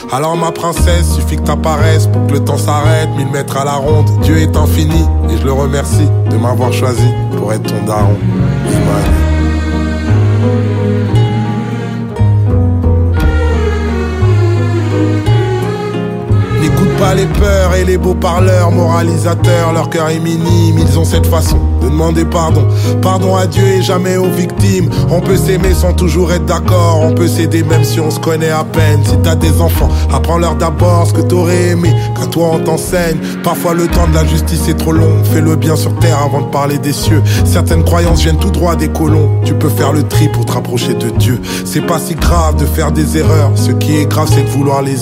Alors ma princesse, suffit que t'apparaisses pour que le temps s'arrête. 1000 mètres à la ronde, Dieu est infini. Et je le remercie de m'avoir choisi pour être ton daron. Iman. N'écoute pas les peurs et les beaux parleurs moralisateurs, leur cœur est minime, ils ont cette façon de demander pardon. Pardon à Dieu et jamais aux victimes. On peut s'aimer sans toujours être d'accord, on peut s'aider même si on se connaît à peine. Si t'as des enfants, apprends-leur d'abord ce que t'aurais aimé, qu'à toi on t'enseigne. Parfois le temps de la justice est trop long, fais le bien sur terre avant de parler des cieux. Certaines croyances viennent tout droit des colons, tu peux faire le tri pour te rapprocher de Dieu. C'est pas si grave de faire des erreurs, ce qui est grave c'est de vouloir les